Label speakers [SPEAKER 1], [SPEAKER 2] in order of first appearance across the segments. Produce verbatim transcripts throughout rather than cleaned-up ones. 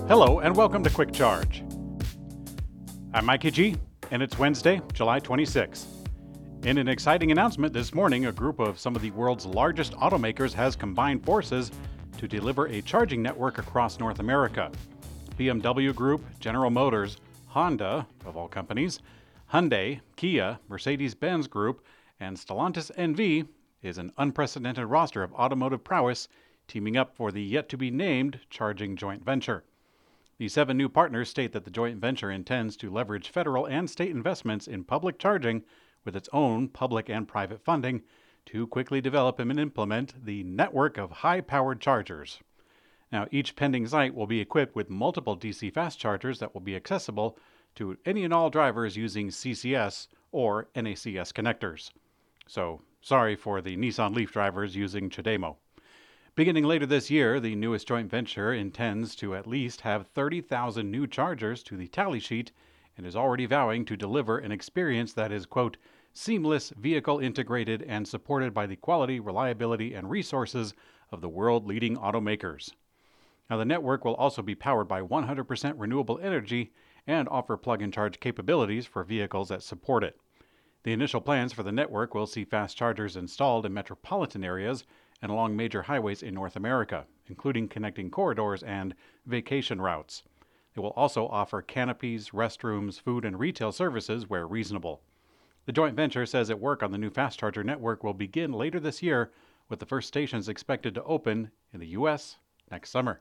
[SPEAKER 1] Hello and welcome to Quick Charge. I'm Mikey G, and it's Wednesday, July twenty-sixth. In an exciting announcement this morning, a group of some of the world's largest automakers has combined forces to deliver a charging network across North America. B M W Group, General Motors, Honda, of all companies, Hyundai, Kia, Mercedes-Benz Group, and Stellantis N V is an unprecedented roster of automotive prowess teaming up for the yet-to-be-named charging joint venture. The seven new partners state that the joint venture intends to leverage federal and state investments in public charging with its own public and private funding to quickly develop and implement the network of high-powered chargers. Now, each pending site will be equipped with multiple D C fast chargers that will be accessible to any and all drivers using C C S or N A C S connectors. So, sorry for the Nissan Leaf drivers using CHAdeMO. Beginning later this year, the newest joint venture intends to at least have thirty thousand new chargers to the tally sheet and is already vowing to deliver an experience that is, quote, seamless, vehicle integrated, and supported by the quality, reliability, and resources of the world-leading automakers. Now, the network will also be powered by one hundred percent renewable energy and offer plug-and charge capabilities for vehicles that support it. The initial plans for the network will see fast chargers installed in metropolitan areas and along major highways in North America, including connecting corridors and vacation routes. It will also offer canopies, restrooms, food, and retail services where reasonable. The joint venture says that work on the new fast charger network will begin later this year, with the first stations expected to open in the U S next summer.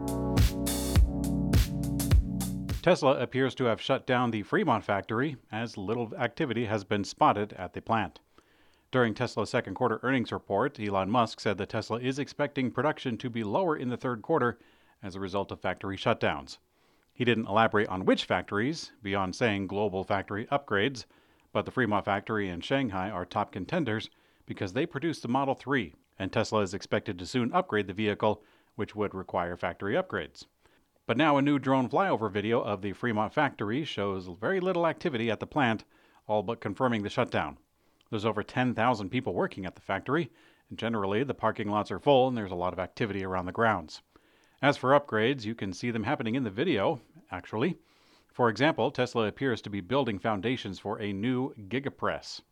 [SPEAKER 1] Tesla appears to have shut down the Fremont factory as little activity has been spotted at the plant. During Tesla's second quarter earnings report, Elon Musk said that Tesla is expecting production to be lower in the third quarter as a result of factory shutdowns. He didn't elaborate on which factories, beyond saying global factory upgrades, but the Fremont factory and Shanghai are top contenders because they produce the Model three, and Tesla is expected to soon upgrade the vehicle, which would require factory upgrades. But now a new drone flyover video of the Fremont factory shows very little activity at the plant, all but confirming the shutdown. There's over ten thousand people working at the factory, and generally the parking lots are full and there's a lot of activity around the grounds. As for upgrades, you can see them happening in the video, actually. For example, Tesla appears to be building foundations for a new Gigapress.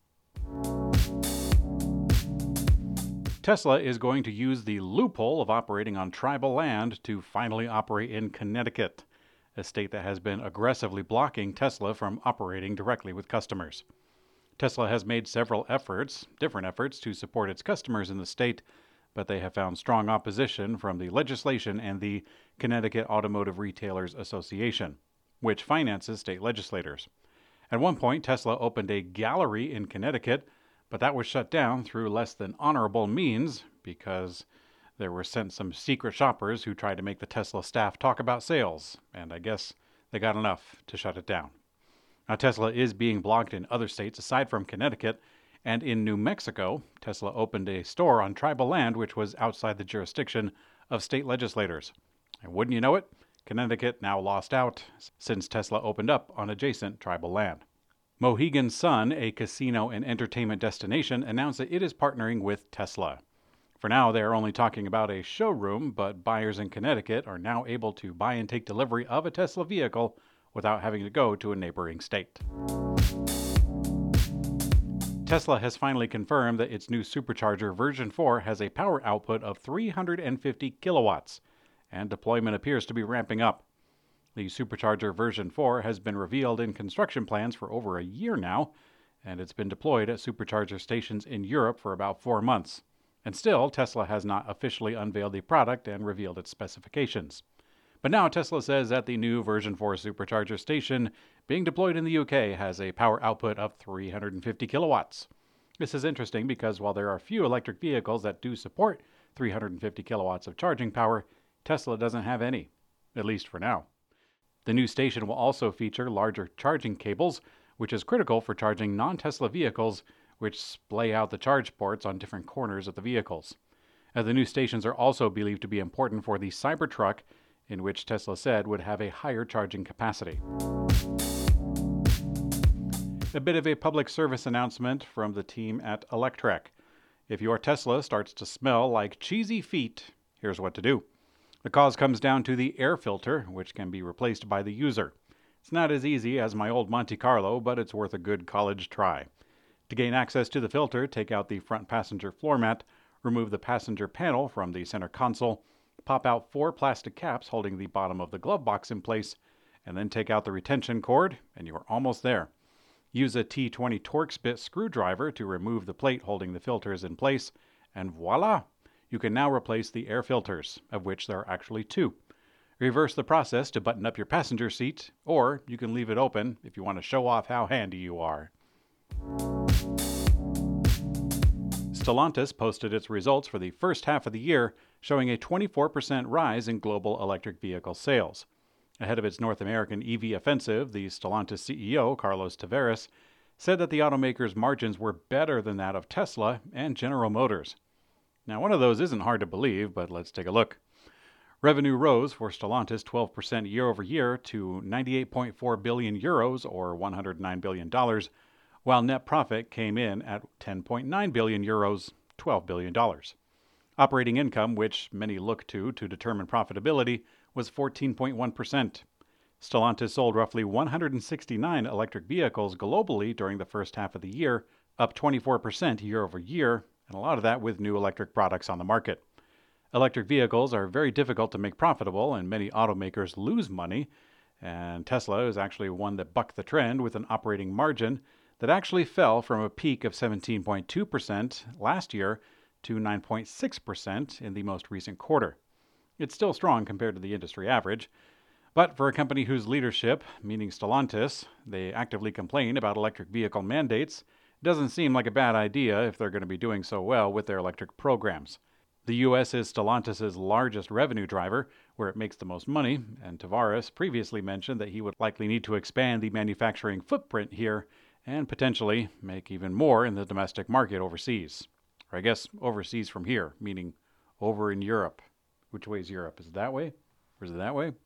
[SPEAKER 1] Tesla is going to use the loophole of operating on tribal land to finally operate in Connecticut, a state that has been aggressively blocking Tesla from operating directly with customers. Tesla has made several efforts, different efforts, to support its customers in the state, but they have found strong opposition from the legislation and the Connecticut Automotive Retailers Association, which finances state legislators. At one point, Tesla opened a gallery in Connecticut, but that was shut down through less than honorable means because there were sent some secret shoppers who tried to make the Tesla staff talk about sales, and I guess they got enough to shut it down. Now, Tesla is being blocked in other states aside from Connecticut, and in New Mexico, Tesla opened a store on tribal land which was outside the jurisdiction of state legislators. And wouldn't you know it, Connecticut now lost out since Tesla opened up on adjacent tribal land. Mohegan Sun, a casino and entertainment destination, announced that it is partnering with Tesla. For now, they are only talking about a showroom, but buyers in Connecticut are now able to buy and take delivery of a Tesla vehicle without having to go to a neighboring state. Tesla has finally confirmed that its new supercharger version four has a power output of three hundred fifty kilowatts, and deployment appears to be ramping up. The supercharger version four has been revealed in construction plans for over a year now, and it's been deployed at supercharger stations in Europe for about four months. And still, Tesla has not officially unveiled the product and revealed its specifications. But now Tesla says that the new version four supercharger station being deployed in the U K has a power output of three hundred fifty kilowatts. This is interesting because while there are few electric vehicles that do support three hundred fifty kilowatts of charging power, Tesla doesn't have any, at least for now. The new station will also feature larger charging cables, which is critical for charging non-Tesla vehicles, which splay out the charge ports on different corners of the vehicles. Uh, the new stations are also believed to be important for the Cybertruck, in which Tesla said would have a higher charging capacity. A bit of a public service announcement from the team at Electrek. If your Tesla starts to smell like cheesy feet, here's what to do. The cause comes down to the air filter, which can be replaced by the user. It's not as easy as my old Monte Carlo, but it's worth a good college try. To gain access to the filter, take out the front passenger floor mat, remove the passenger panel from the center console, pop out four plastic caps holding the bottom of the glove box in place, and then take out the retention cord, and you are almost there. Use a T twenty Torx bit screwdriver to remove the plate holding the filters in place, and voila! You can now replace the air filters, of which there are actually two. Reverse the process to button up your passenger seat, or you can leave it open if you want to show off how handy you are. Stellantis posted its results for the first half of the year, showing a twenty-four percent rise in global electric vehicle sales. Ahead of its North American E V offensive, the Stellantis C E O, Carlos Tavares, said that the automaker's margins were better than that of Tesla and General Motors. Now, one of those isn't hard to believe, but let's take a look. Revenue rose for Stellantis twelve percent year over year to ninety-eight point four billion euros, or one hundred nine billion dollars, while net profit came in at ten point nine billion euros, twelve billion dollars. Operating income, which many look to to determine profitability, was fourteen point one percent. Stellantis sold roughly one hundred sixty-nine electric vehicles globally during the first half of the year, up twenty-four percent year over year, and a lot of that with new electric products on the market. Electric vehicles are very difficult to make profitable, and many automakers lose money, and Tesla is actually one that bucked the trend with an operating margin that actually fell from a peak of seventeen point two percent last year to nine point six percent in the most recent quarter. It's still strong compared to the industry average, but for a company whose leadership, meaning Stellantis, they actively complain about electric vehicle mandates, it doesn't seem like a bad idea if they're going to be doing so well with their electric programs. The U S is Stellantis' largest revenue driver, where it makes the most money, and Tavares previously mentioned that he would likely need to expand the manufacturing footprint here and potentially make even more in the domestic market overseas. Or I guess overseas from here, meaning over in Europe. Which way is Europe? Is it that way? Or is it that way?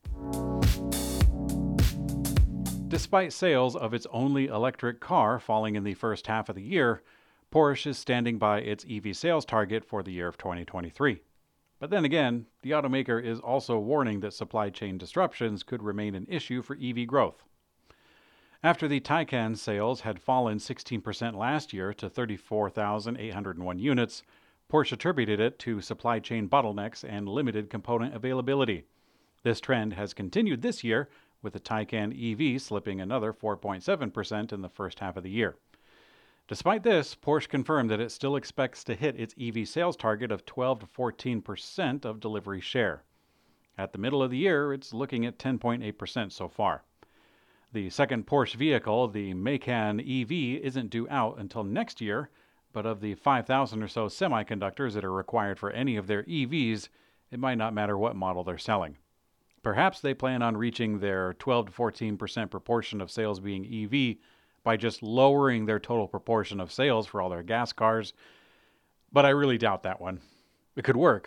[SPEAKER 1] Despite sales of its only electric car falling in the first half of the year, Porsche is standing by its E V sales target for the year of twenty twenty-three. But then again, the automaker is also warning that supply chain disruptions could remain an issue for E V growth. After the Taycan sales had fallen sixteen percent last year to thirty-four thousand eight hundred one units, Porsche attributed it to supply chain bottlenecks and limited component availability. This trend has continued this year, with the Taycan E V slipping another four point seven percent in the first half of the year. Despite this, Porsche confirmed that it still expects to hit its E V sales target of twelve to fourteen percent of delivery share. At the middle of the year, it's looking at ten point eight percent so far. The second Porsche vehicle, the Macan E V, isn't due out until next year, but of the five thousand or so semiconductors that are required for any of their E Vs, it might not matter what model they're selling. Perhaps they plan on reaching their twelve to fourteen percent proportion of sales being E V by just lowering their total proportion of sales for all their gas cars, but I really doubt that one. It could work.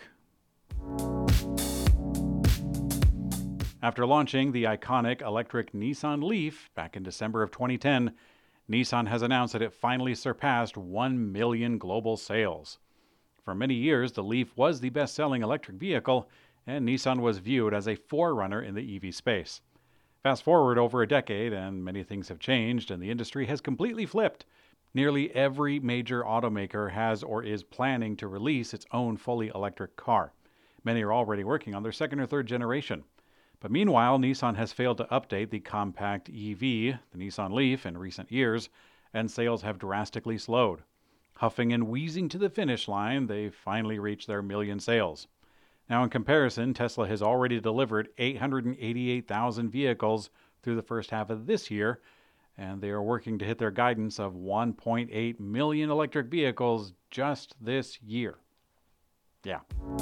[SPEAKER 1] After launching the iconic electric Nissan Leaf back in December of twenty ten, Nissan has announced that it finally surpassed one million global sales. For many years, the Leaf was the best-selling electric vehicle, and Nissan was viewed as a forerunner in the E V space. Fast forward over a decade, and many things have changed, and the industry has completely flipped. Nearly every major automaker has or is planning to release its own fully electric car. Many are already working on their second or third generation. But meanwhile, Nissan has failed to update the compact E V, the Nissan Leaf, in recent years, and sales have drastically slowed. Huffing and wheezing to the finish line, they finally reached their million sales. Now, in comparison, Tesla has already delivered eight hundred eighty-eight thousand vehicles through the first half of this year, and they are working to hit their guidance of one point eight million electric vehicles just this year. Yeah.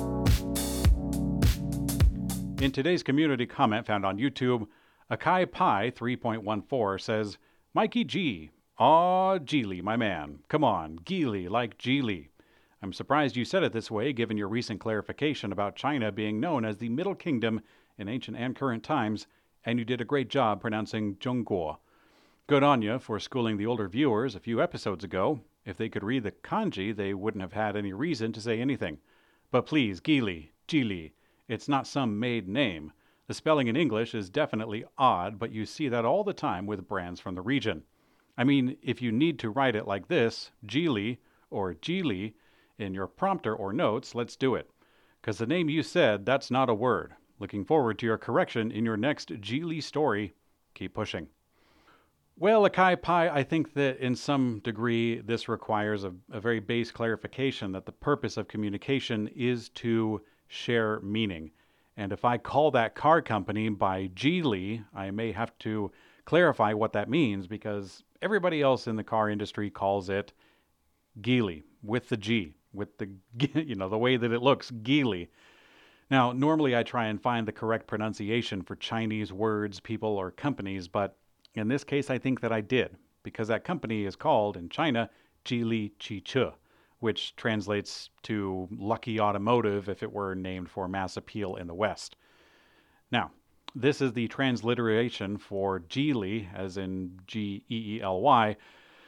[SPEAKER 1] In today's community comment found on YouTube, Akai Pi three point one four says, Mikey G, aw, Geely, my man. Come on, Geely like Geely. I'm surprised you said it this way, given your recent clarification about China being known as the Middle Kingdom in ancient and current times, and you did a great job pronouncing Zhongguo. Good on you for schooling the older viewers a few episodes ago. If they could read the kanji, they wouldn't have had any reason to say anything. But please, Geely, Geely, It's not some made name. The spelling in English is definitely odd, but you see that all the time with brands from the region. I mean, if you need to write it like this, Geely or Geely, in your prompter or notes, let's do it. Because the name you said, that's not a word. Looking forward to your correction in your next Geely story. Keep pushing. Well, Akai Pi, I think that in some degree this requires a, a very base clarification that the purpose of communication is to share meaning. And if I call that car company by Geely, I may have to clarify what that means because everybody else in the car industry calls it Geely with the G, with the, you know, the way that it looks, Geely. Now, normally I try and find the correct pronunciation for Chinese words, people, or companies, but in this case I think that I did, because that company is called in China Geely Chiche, which translates to Lucky Automotive if it were named for mass appeal in the West. Now, this is the transliteration for Geely, as in G E E L Y,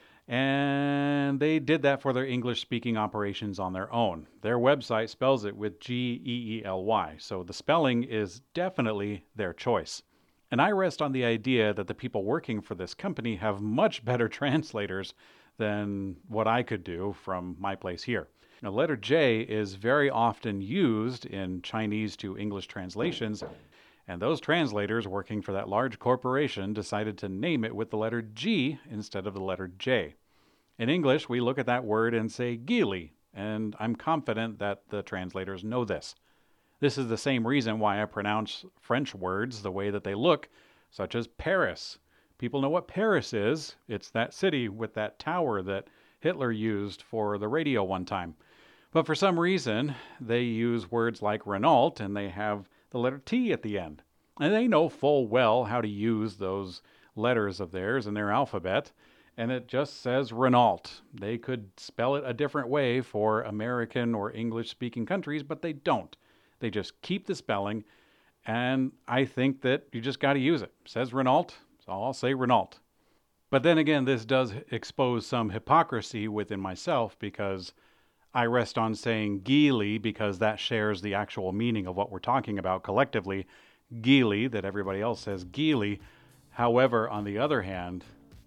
[SPEAKER 1] and they did that for their English-speaking operations on their own. Their website spells it with G E E L Y, so the spelling is definitely their choice. And I rest on the idea that the people working for this company have much better translators than what I could do from my place here. Now, letter J is very often used in Chinese to English translations, and those translators working for that large corporation decided to name it with the letter G instead of the letter J. In English, we look at that word and say Geely, and I'm confident that the translators know this. This is the same reason why I pronounce French words the way that they look, such as Paris. People know what Paris is. It's that city with that tower that Hitler used for the radio one time. But for some reason, they use words like Renault, and they have the letter T at the end. And they know full well how to use those letters of theirs in their alphabet, and it just says Renault. They could spell it a different way for American or English-speaking countries, but they don't. They just keep the spelling, and I think that you just got to use it. It says Renault, so I'll say Renault. But then again, this does expose some hypocrisy within myself because I rest on saying Geely because that shares the actual meaning of what we're talking about collectively. Geely, that everybody else says Geely. However, on the other hand,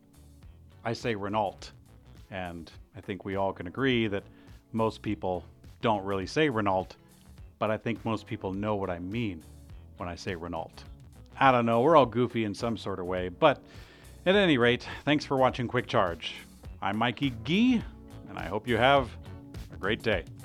[SPEAKER 1] I say Renault. And I think we all can agree that most people don't really say Renault, but I think most people know what I mean when I say Renault. I don't know, we're all goofy in some sort of way, but at any rate, thanks for watching Quick Charge. I'm Mikey Gee, and I hope you have a great day.